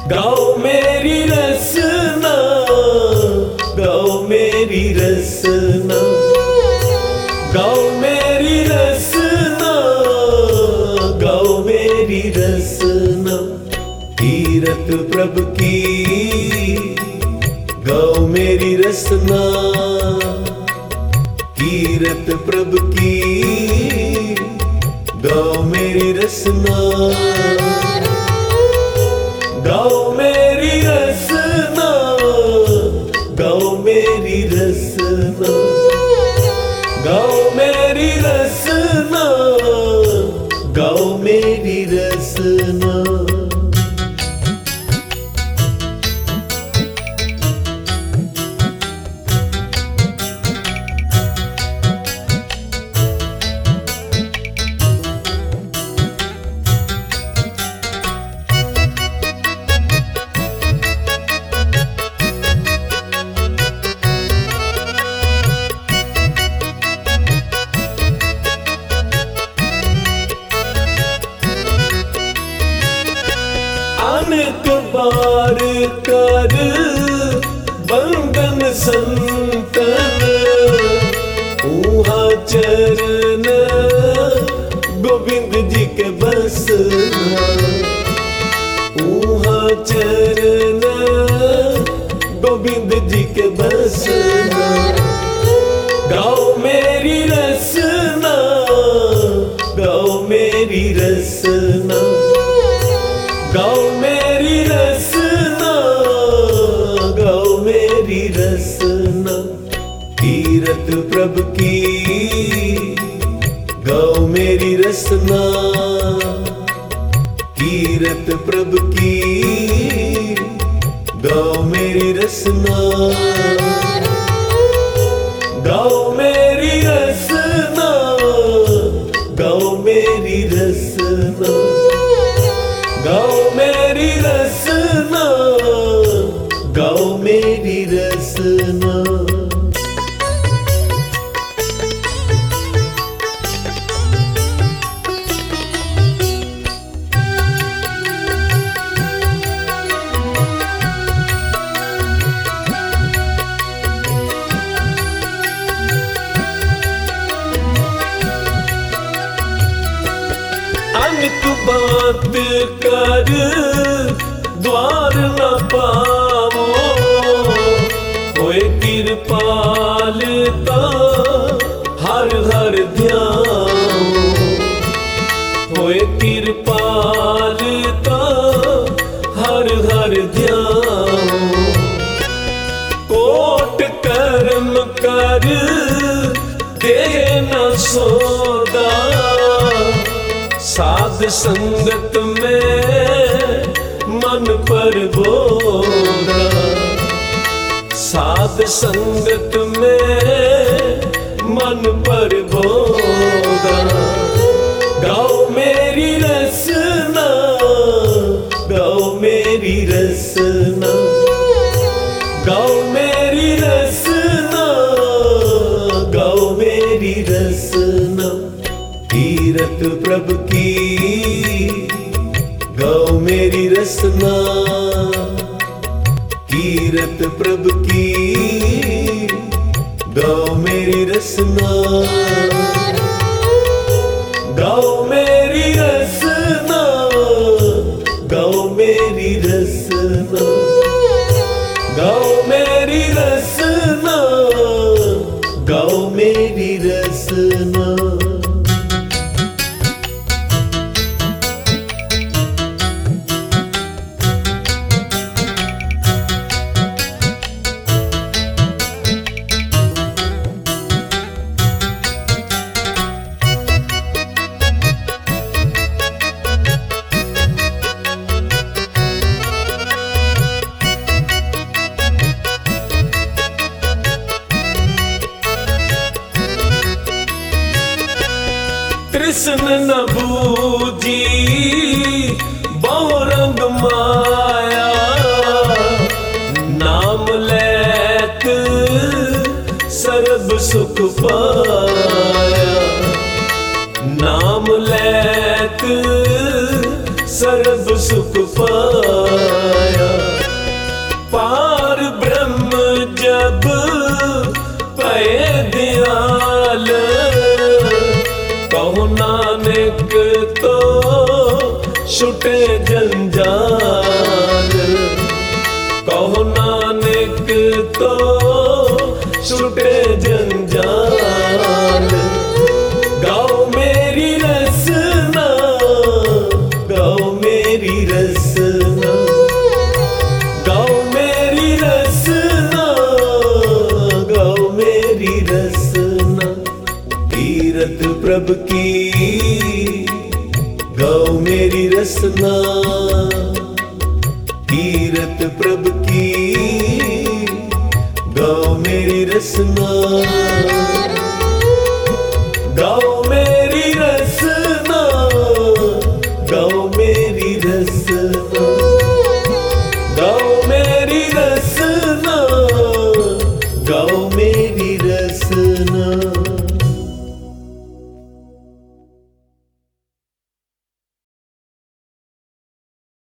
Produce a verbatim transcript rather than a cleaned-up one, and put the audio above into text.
गाओ मेरी रसना, गाओ मेरी रसना, गाओ मेरी रसना, गाओ मेरी रसना, कीरत प्रभु की गाओ मेरी रसना, कीरत प्रभु की गाओ मेरी रसना, गाओ मेरी रसना, गाओ मेरी रसना, गाओ मेरी रसना, गाओ मेरी रसना। अनेक बार कर बंधन संतन, ऊहा चरण गोविंद जी के बसना, ऊहा चरण गोविंद जी के बसना, गाओ मेरी रसना, गाओ मेरी रसना, गाओ मेरी रसना, गाओ मेरी रसना, कीरत प्रभु की गाओ मेरी रसना, कीरत प्रभु की गाओ मेरी रसना, गाओ मेरी रसना, गाओ मेरी रसना, गाओ मेरी रसना, गाओ मेरी रसना। अनेक बात कर द्वार न पावो, होए कृपालता हर हर ध्यान, होए कृपालता हर हर ध्यान, कोट कर्म कर दे न सोदा, साध संगत में मन पर बोरा, साध संगत में मन पर बोरा, गाओ मेरी रसना, गाओ मेरी रसना, गाओ मेरी रसना, गाओ मेरी रसना, कीरत प्रभु की गाओ मेरी रसना, कीरत प्रभु की गाओ मेरी रसना, गाओ मेरी रसना, गाओ मेरी रसना, गाओ मेरी रसना, गाओ मेरी रसना। छुटे जंजाल, कहो नानक तो छुटे जंजाल। गाओ मेरी रसना, गाओ मेरी रसना, गाओ मेरी रसना, गाओ मेरी रसना। तीरथ प्रभु की गाओ मेरी रसना, तीरथ प्रभु की गाओ मेरी रसना।